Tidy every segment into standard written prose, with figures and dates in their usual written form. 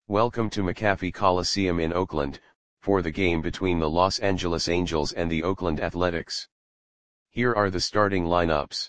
Welcome to McAfee Coliseum in Oakland, for the game between the Los Angeles Angels and the Oakland Athletics. Here are the starting lineups.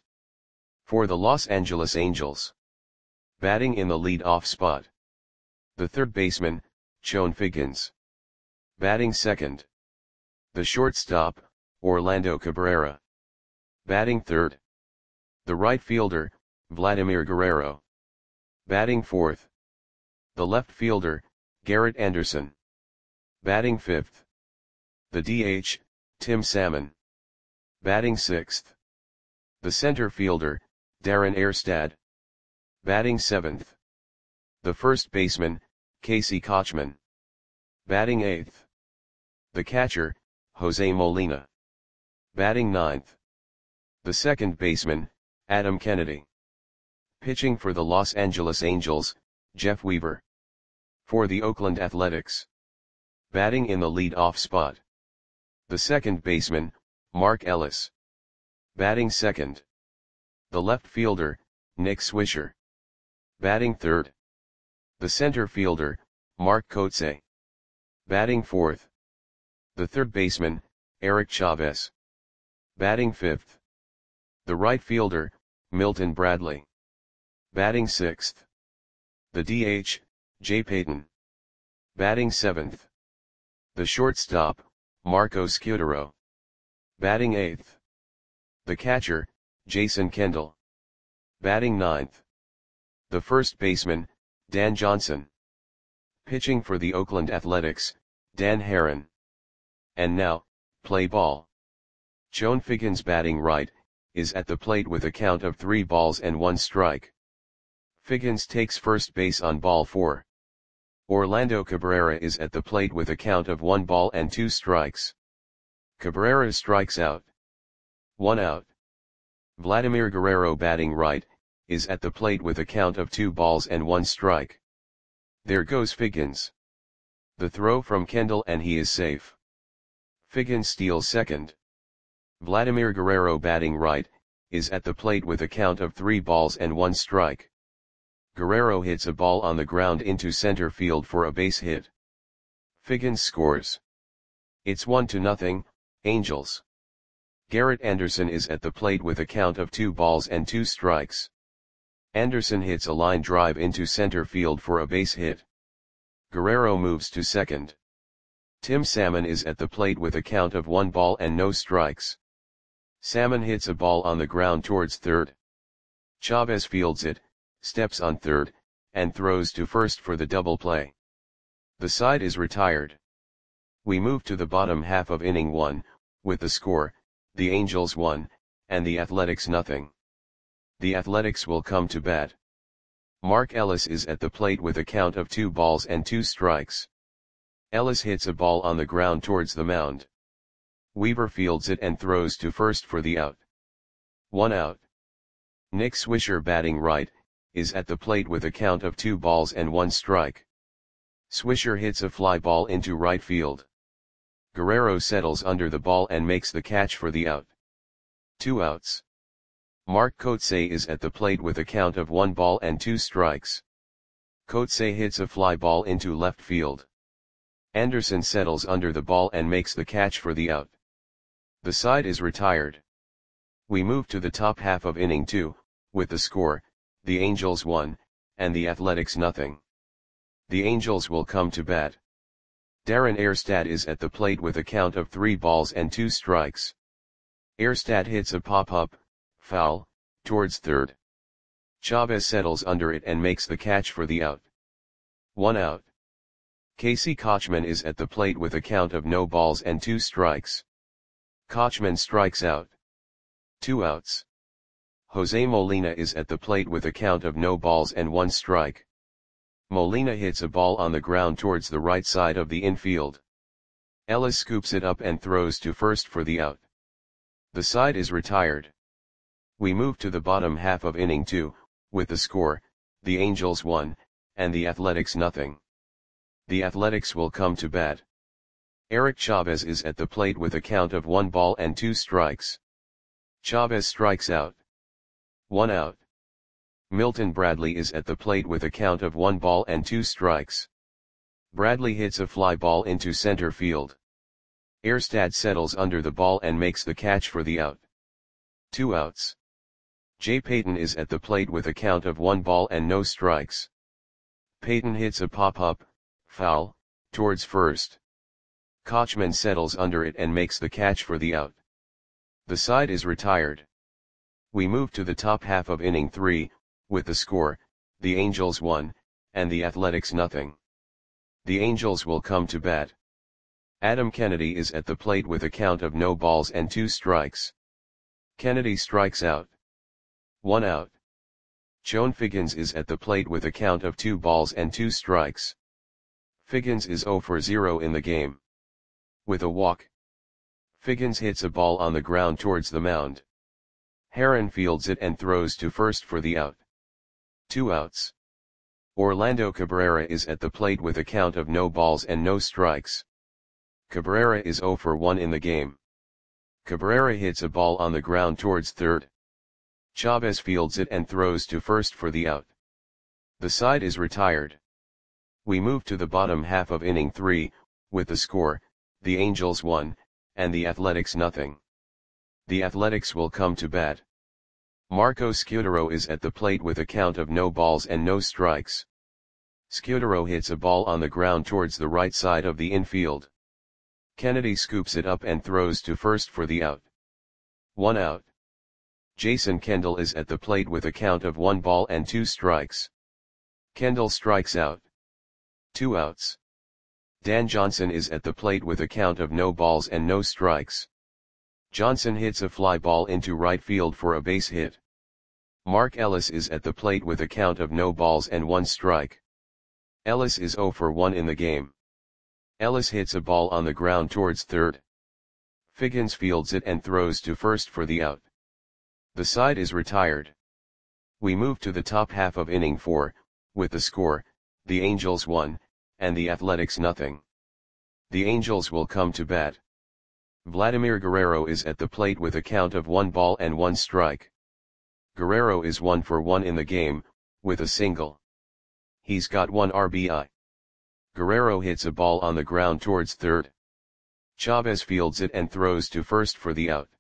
For the Los Angeles Angels. Batting in the lead-off spot. The third baseman, Chone Figgins. Batting second. The shortstop, Orlando Cabrera. Batting third. The right fielder, Vladimir Guerrero. Batting fourth. The left fielder, Garrett Anderson. Batting fifth. The DH, Tim Salmon. Batting sixth. The center fielder, Darren Erstad. Batting seventh. The first baseman, Casey Kotchman. Batting eighth. The catcher, Jose Molina. Batting ninth. The second baseman, Adam Kennedy. Pitching for the Los Angeles Angels, Jeff Weaver. For the Oakland Athletics. Batting in the lead-off spot. The second baseman, Mark Ellis. Batting second. The left fielder, Nick Swisher. Batting third. The center fielder, Mark Kotsay. Batting fourth. The third baseman, Eric Chavez. Batting fifth. The right fielder, Milton Bradley. Batting sixth. The DH, Jay Payton. Batting seventh. The shortstop, Marco Scutaro. Batting eighth. The catcher, Jason Kendall. Batting ninth. The first baseman, Dan Johnson. Pitching for the Oakland Athletics, Dan Haren. And now, play ball. Chone Figgins batting right, is at the plate with a count of 3 balls and 1 strike. Figgins takes first base on ball 4. Orlando Cabrera is at the plate with a count of 1 ball and 2 strikes. Cabrera strikes out. 1 out. Vladimir Guerrero batting right, is at the plate with a count of 2 balls and 1 strike. There goes Figgins. The throw from Kendall and he is safe. Figgins steals second. Vladimir Guerrero batting right, is at the plate with a count of 3 balls and 1 strike. Guerrero hits a ball on the ground into center field for a base hit. Figgins scores. It's 1-0, Angels. Garrett Anderson is at the plate with a count of 2 balls and 2 strikes. Anderson hits a line drive into center field for a base hit. Guerrero moves to second. Tim Salmon is at the plate with a count of 1 ball and no strikes. Salmon hits a ball on the ground towards third. Chavez fields it, steps on third, and throws to first for the double play. The side is retired. We move to the bottom half of inning 1, with the score, the Angels 1, and the Athletics 0. The Athletics will come to bat. Mark Ellis is at the plate with a count of 2 balls and 2 strikes. Ellis hits a ball on the ground towards the mound. Weaver fields it and throws to first for the out. 1 out. Nick Swisher batting right, is at the plate with a count of 2 balls and 1 strike. Swisher hits a fly ball into right field. Guerrero settles under the ball and makes the catch for the out. 2 outs. Mark Kotsay is at the plate with a count of 1 ball and 2 strikes. Kotsay hits a fly ball into left field. Anderson settles under the ball and makes the catch for the out. The side is retired. We move to the top half of inning 2, with the score, the Angels 1, and the Athletics 0. The Angels will come to bat. Darren Erstad is at the plate with a count of 3 balls and 2 strikes. Erstad hits a pop-up, foul, towards third. Chavez settles under it and makes the catch for the out. 1 out. Casey Kotchman is at the plate with a count of no balls and 2 strikes. Kotchman strikes out. 2 outs. Jose Molina is at the plate with a count of no balls and 1 strike. Molina hits a ball on the ground towards the right side of the infield. Ellis scoops it up and throws to first for the out. The side is retired. We move to the bottom half of inning 2, with the score, the Angels 1, and the Athletics 0. The Athletics will come to bat. Eric Chavez is at the plate with a count of 1 ball and 2 strikes. Chavez strikes out. 1 out. Milton Bradley is at the plate with a count of 1 ball and 2 strikes. Bradley hits a fly ball into center field. Erstad settles under the ball and makes the catch for the out. 2 outs. Jay Payton is at the plate with a count of 1 ball and no strikes. Payton hits a pop-up, foul, towards first. Kochman settles under it and makes the catch for the out. The side is retired. We move to the top half of inning 3, with the score, the Angels 1, and the Athletics nothing. The Angels will come to bat. Adam Kennedy is at the plate with a count of no balls and 2 strikes. Kennedy strikes out. 1 out. Chone Figgins is at the plate with a count of 2 balls and 2 strikes. Figgins is 0 for 0 in the game. With a walk. Figgins hits a ball on the ground towards the mound. Herron fields it and throws to first for the out. 2 outs. Orlando Cabrera is at the plate with a count of no balls and no strikes. Cabrera is 0 for 1 in the game. Cabrera hits a ball on the ground towards third. Chavez fields it and throws to first for the out. The side is retired. We move to the bottom half of inning 3, with the score, the Angels 1, and the Athletics nothing. The Athletics will come to bat. Marco Scutaro is at the plate with a count of no balls and no strikes. Scutaro hits a ball on the ground towards the right side of the infield. Kennedy scoops it up and throws to first for the out. 1 out. Jason Kendall is at the plate with a count of 1 ball and 2 strikes. Kendall strikes out. 2 outs. Dan Johnson is at the plate with a count of no balls and no strikes. Johnson hits a fly ball into right field for a base hit. Mark Ellis is at the plate with a count of no balls and 1 strike. Ellis is 0 for 1 in the game. Ellis hits a ball on the ground towards third. Figgins fields it and throws to first for the out. The side is retired. We move to the top half of inning 4, with the score, the Angels 1, and the Athletics nothing. The Angels will come to bat. Vladimir Guerrero is at the plate with a count of 1 ball and 1 strike. Guerrero is 1 for 1 in the game, with a single. He's got 1 RBI. Guerrero hits a ball on the ground towards third. Chavez fields it and throws to first for the out.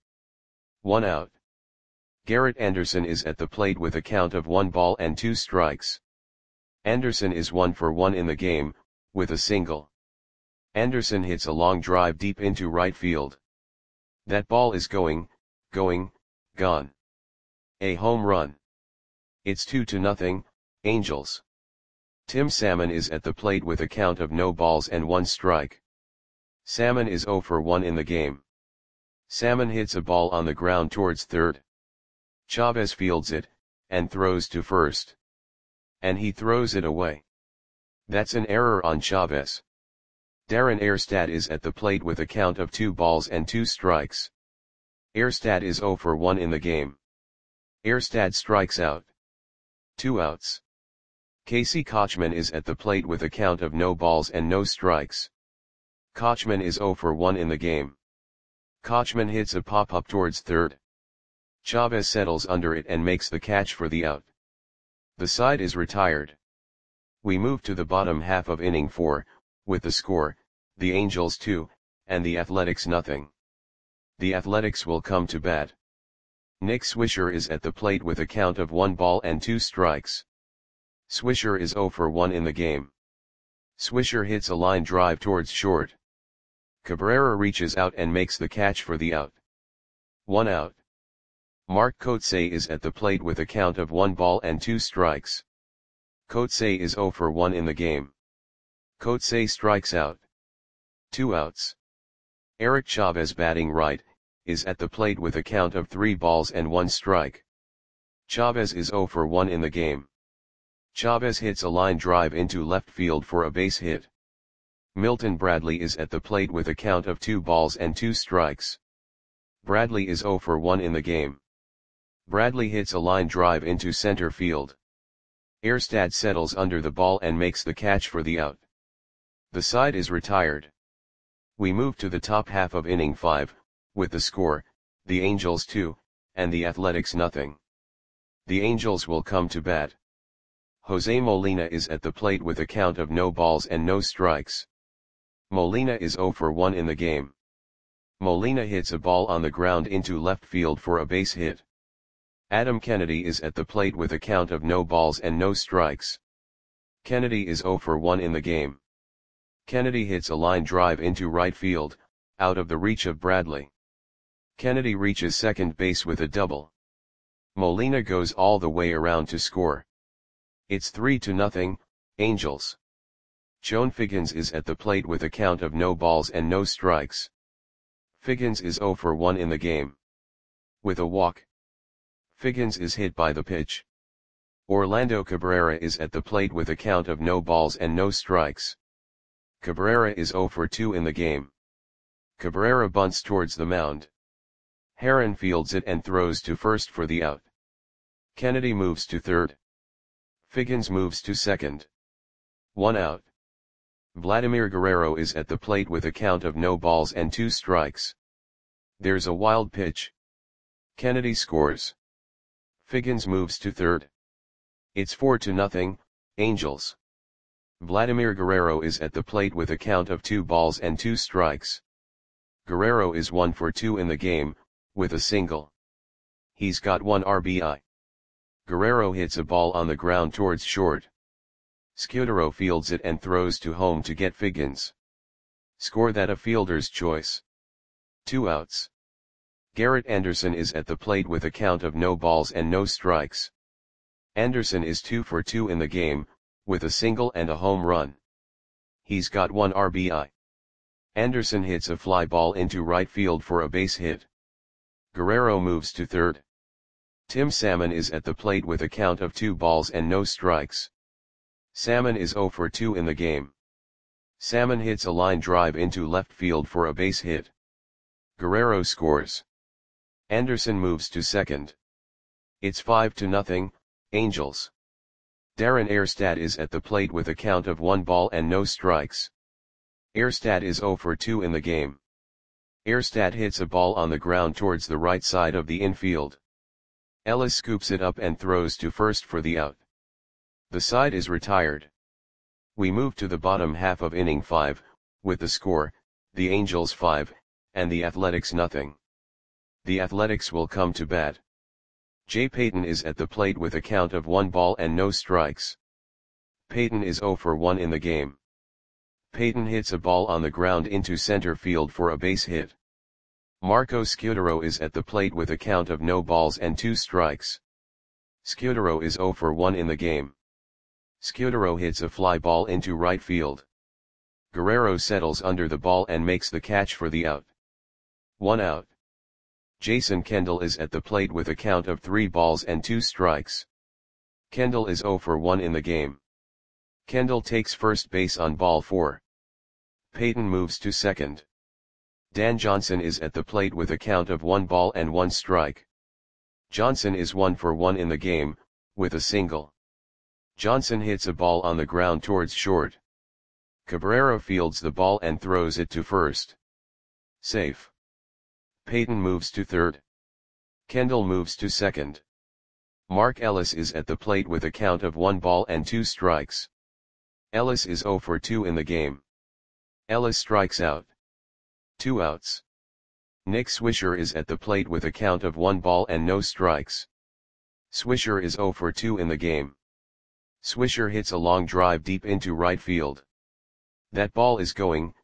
1 out. Garrett Anderson is at the plate with a count of 1 ball and 2 strikes. Anderson is 1 for 1 in the game, with a single. Anderson hits a long drive deep into right field. That ball is going, gone. A home run. It's 2-0, Angels. Tim Salmon is at the plate with a count of no balls and 1 strike. Salmon is 0 for 1 in the game. Salmon hits a ball on the ground towards third. Chavez fields it, and throws to first. And he throws it away. That's an error on Chavez. Darren Erstad is at the plate with a count of 2 balls and 2 strikes. Erstad is 0 for 1 in the game. Erstad strikes out. 2 outs. Casey Kochman is at the plate with a count of no balls and no strikes. Kochman is 0 for 1 in the game. Kochman hits a pop-up towards third. Chavez settles under it and makes the catch for the out. The side is retired. We move to the bottom half of inning 4, with the score, the Angels 2, and the Athletics nothing. The Athletics will come to bat. Nick Swisher is at the plate with a count of 1 ball and 2 strikes. Swisher is 0 for 1 in the game. Swisher hits a line drive towards short. Cabrera reaches out and makes the catch for the out. 1 out. Mark Kotsay is at the plate with a count of 1 ball and 2 strikes. Kotsay is 0 for 1 in the game. Kotsay strikes out. 2 outs. Eric Chavez, batting right, is at the plate with a count of 3 balls and 1 strike. Chavez is 0 for 1 in the game. Chavez hits a line drive into left field for a base hit. Milton Bradley is at the plate with a count of 2 balls and 2 strikes. Bradley is 0 for 1 in the game. Bradley hits a line drive into center field. Erstad settles under the ball and makes the catch for the out. The side is retired. We move to the top half of inning 5, with the score, the Angels 2, and the Athletics nothing. The Angels will come to bat. Jose Molina is at the plate with a count of no balls and no strikes. Molina is 0 for 1 in the game. Molina hits a ball on the ground into left field for a base hit. Adam Kennedy is at the plate with a count of no balls and no strikes. Kennedy is 0 for 1 in the game. Kennedy hits a line drive into right field, out of the reach of Bradley. Kennedy reaches second base with a double. Molina goes all the way around to score. It's 3-0, Angels. Chone Figgins is at the plate with a count of no balls and no strikes. Figgins is 0 for 1 in the game. With a walk. Figgins is hit by the pitch. Orlando Cabrera is at the plate with a count of no balls and no strikes. Cabrera is 0 for 2 in the game. Cabrera bunts towards the mound. Herron fields it and throws to first for the out. Kennedy moves to third. Figgins moves to second. 1 out. Vladimir Guerrero is at the plate with a count of no balls and 2 strikes. There's a wild pitch. Kennedy scores. Figgins moves to third. It's 4-0, Angels. Vladimir Guerrero is at the plate with a count of 2 balls and 2 strikes. Guerrero is 1 for 2 in the game, with a single. He's got 1 RBI. Guerrero hits a ball on the ground towards short. Scudero fields it and throws to home to get Figgins. Score that a fielder's choice. 2 outs. Garrett Anderson is at the plate with a count of no balls and no strikes. Anderson is 2 for 2 in the game, with a single and a home run. He's got 1 RBI. Anderson hits a fly ball into right field for a base hit. Guerrero moves to third. Tim Salmon is at the plate with a count of 2 balls and no strikes. Salmon is 0 for 2 in the game. Salmon hits a line drive into left field for a base hit. Guerrero scores. Anderson moves to second. It's 5-0, Angels. Darren Erstad is at the plate with a count of 1 ball and no strikes. Erstad is 0 for 2 in the game. Erstad hits a ball on the ground towards the right side of the infield. Ellis scoops it up and throws to first for the out. The side is retired. We move to the bottom half of inning 5, with the score, the Angels 5, and the Athletics nothing. The Athletics will come to bat. Jay Payton is at the plate with a count of 1 ball and no strikes. Payton is 0 for 1 in the game. Payton hits a ball on the ground into center field for a base hit. Marco Scudero is at the plate with a count of no balls and 2 strikes. Scudero is 0 for 1 in the game. Scudero hits a fly ball into right field. Guerrero settles under the ball and makes the catch for the out. 1 out. Jason Kendall is at the plate with a count of 3 balls and 2 strikes. Kendall is 0 for 1 in the game. Kendall takes first base on ball 4. Payton moves to second. Dan Johnson is at the plate with a count of 1 ball and 1 strike. Johnson is 1 for 1 in the game, with a single. Johnson hits a ball on the ground towards short. Cabrera fields the ball and throws it to first. Safe. Payton moves to third. Kendall moves to second. Mark Ellis is at the plate with a count of 1 ball and 2 strikes. Ellis is 0 for 2 in the game. Ellis strikes out. 2 outs. Nick Swisher is at the plate with a count of 1 ball and no strikes. Swisher is 0 for 2 in the game. Swisher hits a long drive deep into right field. That ball is gone.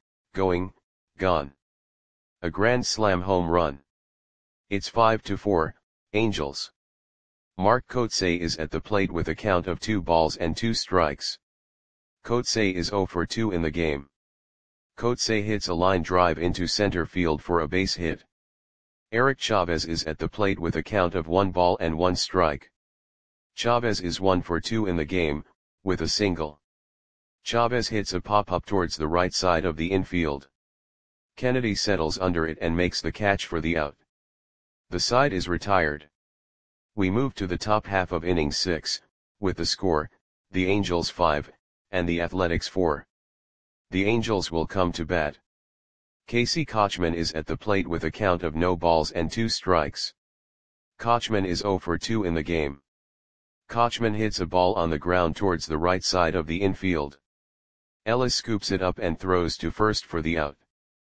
A grand slam home run. It's 5-4, Angels. Mark Kotsay is at the plate with a count of 2 balls and 2 strikes. Kotsay is 0 for 2 in the game. Kotsay hits a line drive into center field for a base hit. Eric Chavez is at the plate with a count of 1 ball and 1 strike. Chavez is 1 for 2 in the game, with a single. Chavez hits a pop-up towards the right side of the infield. Kennedy settles under it and makes the catch for the out. The side is retired. We move to the top half of inning 6, with the score, the Angels 5, and the Athletics 4. The Angels will come to bat. Casey Kochman is at the plate with a count of no balls and 2 strikes. Kochman is 0 for 2 in the game. Kochman hits a ball on the ground towards the right side of the infield. Ellis scoops it up and throws to first for the out.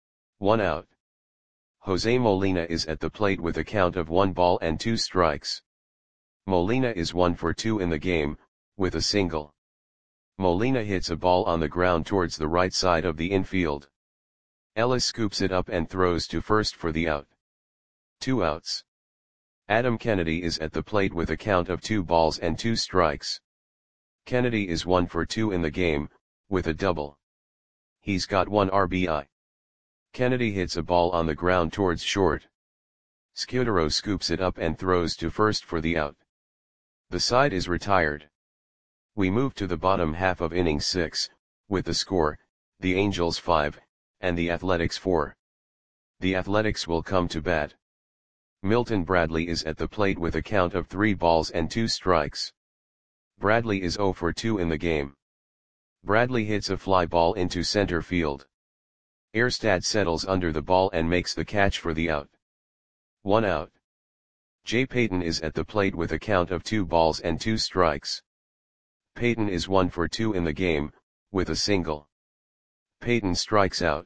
1 out. Jose Molina is at the plate with a count of 1 ball and 2 strikes. Molina is 1 for 2 in the game, with a single. Molina hits a ball on the ground towards the right side of the infield. Ellis scoops it up and throws to first for the out. 2 outs. Adam Kennedy is at the plate with a count of 2 balls and 2 strikes. Kennedy is 1 for 2 in the game, with a double. He's got 1 RBI. Kennedy hits a ball on the ground towards short. Scudero scoops it up and throws to first for the out. The side is retired. We move to the bottom half of inning 6, with the score, the Angels 5, and the Athletics 4. The Athletics will come to bat. Milton Bradley is at the plate with a count of 3 balls and 2 strikes. Bradley is 0 for 2 in the game. Bradley hits a fly ball into center field. Erstad settles under the ball and makes the catch for the out. 1 out. Jay Payton is at the plate with a count of 2 balls and 2 strikes. Payton is 1 for 2 in the game, with a single. Payton strikes out.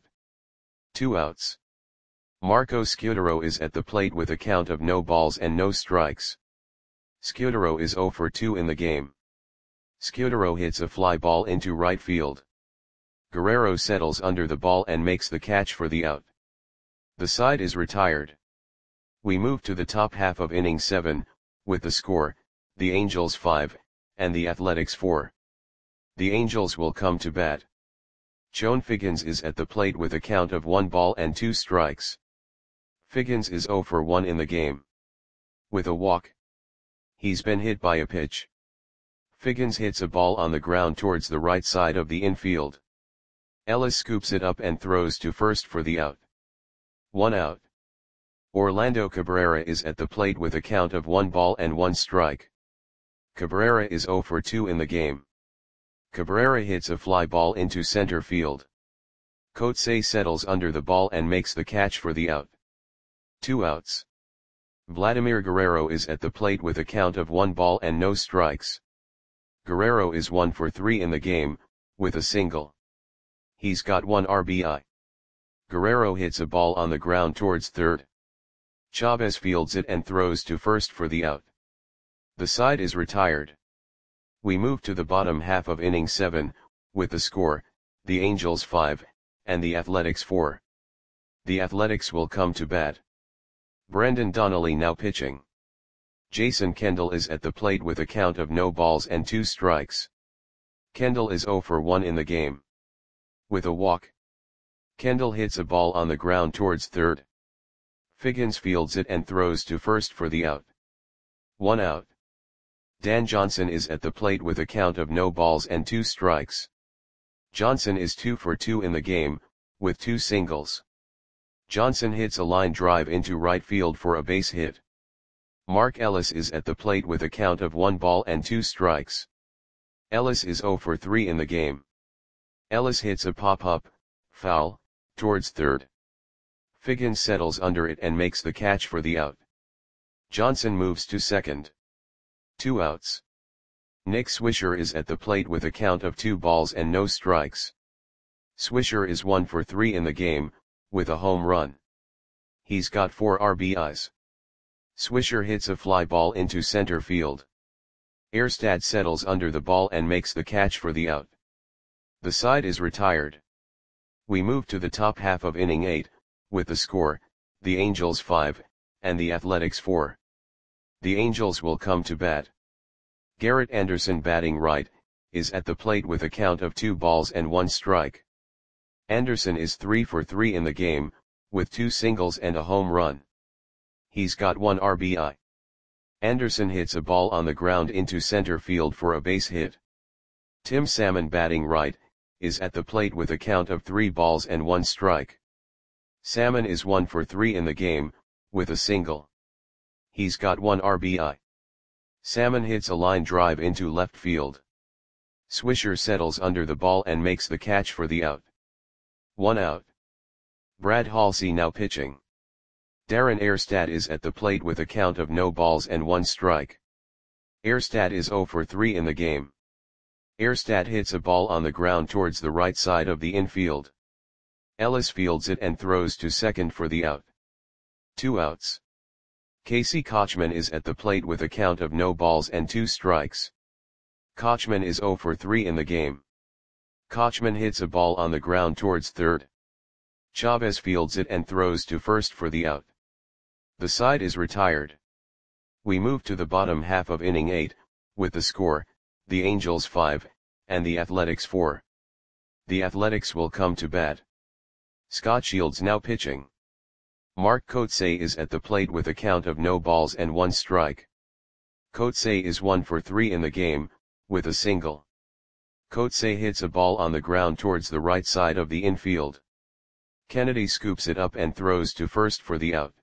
2 outs. Marco Scudero is at the plate with a count of no balls and no strikes. Scudero is 0 for 2 in the game. Scudero hits a fly ball into right field. Guerrero settles under the ball and makes the catch for the out. The side is retired. We move to the top half of inning 7, with the score, the Angels 5, and the Athletics 4. The Angels will come to bat. Joan Figgins is at the plate with a count of 1 ball and 2 strikes. Figgins is 0 for 1 in the game. With a walk. He's been hit by a pitch. Figgins hits a ball on the ground towards the right side of the infield. Ellis scoops it up and throws to first for the out. 1 out. Orlando Cabrera is at the plate with a count of 1 ball and 1 strike. Cabrera is 0 for 2 in the game. Cabrera hits a fly ball into center field. Coetzee settles under the ball and makes the catch for the out. 2 outs. Vladimir Guerrero is at the plate with a count of 1 ball and no strikes. Guerrero is 1 for 3 in the game, with a single. He's got 1 RBI. Guerrero hits a ball on the ground towards third. Chavez fields it and throws to first for the out. The side is retired. We move to the bottom half of inning 7, with the score, the Angels 5, and the Athletics 4. The Athletics will come to bat. Brendan Donnelly now pitching. Jason Kendall is at the plate with a count of no balls and 2 strikes. Kendall is 0 for 1 in the game. With a walk. Kendall hits a ball on the ground towards third. Figgins fields it and throws to first for the out. 1 out. Dan Johnson is at the plate with a count of no balls and 2 strikes. Johnson is 2 for 2 in the game, with 2 singles. Johnson hits a line drive into right field for a base hit. Mark Ellis is at the plate with a count of 1 ball and 2 strikes. Ellis is 0 for 3 in the game. Ellis hits a pop-up, foul, towards third. Figgins settles under it and makes the catch for the out. Johnson moves to second. 2 outs. Nick Swisher is at the plate with a count of 2 balls and no strikes. Swisher is 1 for 3 in the game, with a home run. He's got 4 RBIs. Swisher hits a fly ball into center field. Erstad settles under the ball and makes the catch for the out. The side is retired. We move to the top half of inning 8, with the score, the Angels 5, and the Athletics 4. The Angels will come to bat. Garrett Anderson batting right, is at the plate with a count of 2 balls and 1 strike. Anderson is 3 for 3 in the game, with 2 singles and a home run. He's got 1 RBI. Anderson hits a ball on the ground into center field for a base hit. Tim Salmon batting right, is at the plate with a count of 3 balls and 1 strike. Salmon is 1 for 3 in the game, with a single. He's got 1 RBI. Salmon hits a line drive into left field. Swisher settles under the ball and makes the catch for the out. 1 out. Brad Halsey now pitching. Darren Erstad is at the plate with a count of no balls and 1 strike. Erstad is 0 for 3 in the game. Erstad hits a ball on the ground towards the right side of the infield. Ellis fields it and throws to second for the out. 2 outs. Casey Kochman is at the plate with a count of no balls and 2 strikes. Kochman is 0 for 3 in the game. Kochman hits a ball on the ground towards third. Chavez fields it and throws to first for the out. The side is retired. We move to the bottom half of inning 8, with the score, the Angels 5, and the Athletics 4. The Athletics will come to bat. Scott Shields now pitching. Mark Kotsay is at the plate with a count of no balls and 1 strike. Kotsay is 1 for 3 in the game, with a single. Kotsay hits a ball on the ground towards the right side of the infield. Kennedy scoops it up and throws to first for the out.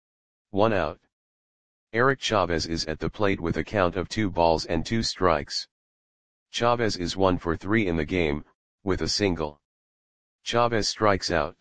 1 out. Eric Chavez is at the plate with a count of 2 balls and 2 strikes. Chavez is 1 for 3 in the game, with a single. Chavez strikes out.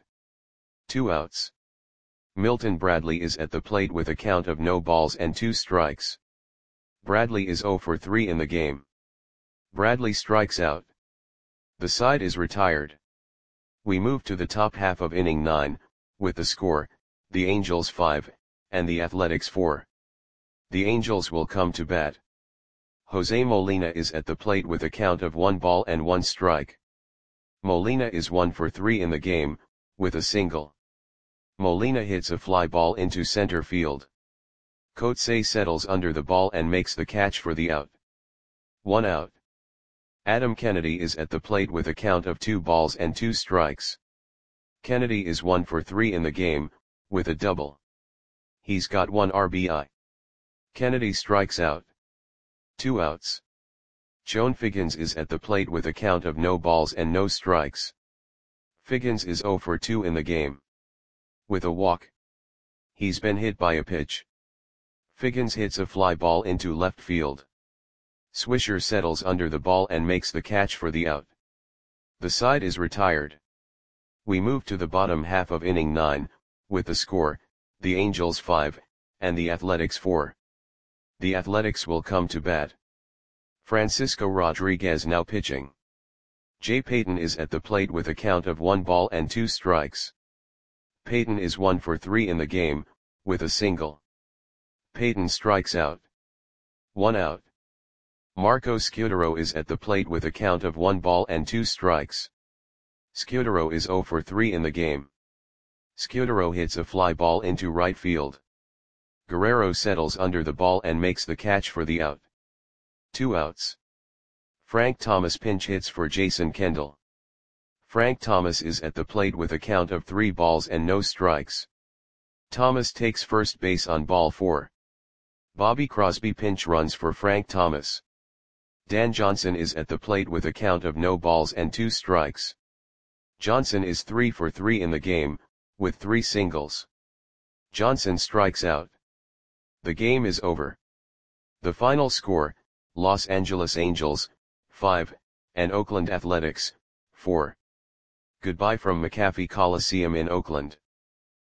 2 outs. Milton Bradley is at the plate with a count of no balls and 2 strikes. Bradley is 0 for 3 in the game. Bradley strikes out. The side is retired. We move to the top half of inning 9, with the score, the Angels 5, and the Athletics 4. The Angels will come to bat. Jose Molina is at the plate with a count of 1 ball and 1 strike. Molina is 1 for 3 in the game, with a single. Molina hits a fly ball into center field. Kotsay settles under the ball and makes the catch for the out. 1 out. Adam Kennedy is at the plate with a count of 2 balls and 2 strikes. Kennedy is 1 for 3 in the game, with a double. He's got 1 RBI. Kennedy strikes out. 2 outs. Joan Figgins is at the plate with a count of no balls and no strikes. Figgins is 0 for 2 in the game. With a walk. He's been hit by a pitch. Figgins hits a fly ball into left field. Swisher settles under the ball and makes the catch for the out. The side is retired. We move to the bottom half of inning 9, with the score, the Angels 5, and the Athletics 4. The Athletics will come to bat. Francisco Rodriguez now pitching. Jay Payton is at the plate with a count of 1 ball and 2 strikes. Payton is 1 for 3 in the game, with a single. Payton strikes out. 1 out. Marco Scudero is at the plate with a count of 1 ball and 2 strikes. Scudero is 0 for 3 in the game. Scudero hits a fly ball into right field. Guerrero settles under the ball and makes the catch for the out. 2 outs. Frank Thomas pinch hits for Jason Kendall. Frank Thomas is at the plate with a count of 3 balls and no strikes. Thomas takes first base on ball 4. Bobby Crosby pinch runs for Frank Thomas. Dan Johnson is at the plate with a count of no balls and 2 strikes. Johnson is 3 for 3 in the game, with 3 singles. Johnson strikes out. The game is over. The final score, Los Angeles Angels, 5, and Oakland Athletics, 4. Goodbye from McAfee Coliseum in Oakland.